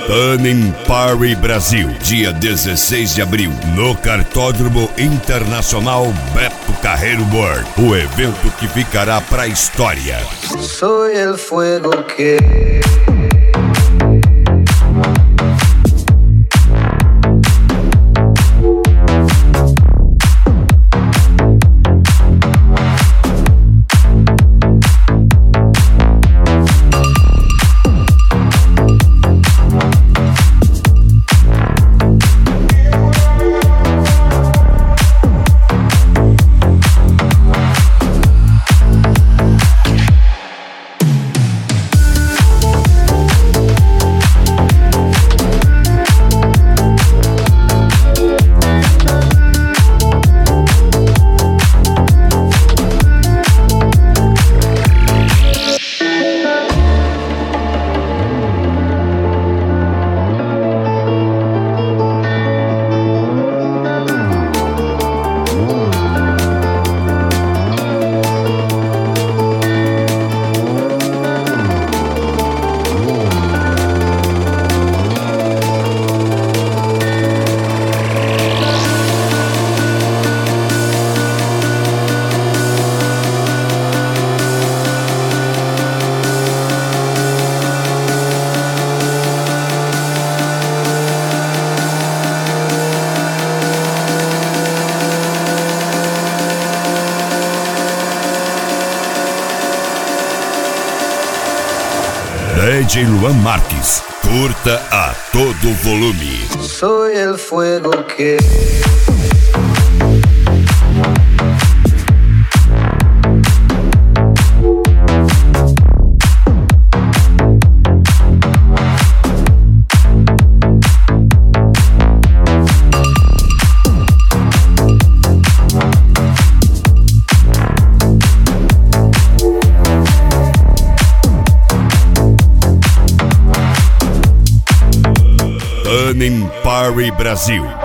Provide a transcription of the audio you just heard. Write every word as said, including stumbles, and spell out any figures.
Turning Party Brasil, dia dezesseis de abril, no Cartódromo Internacional Beto Carreiro World. O evento que ficará pra história. Soy el fuego que... D J Luan Marques, curta a todo volume. Soy el fuego que... Turning Party Brasil.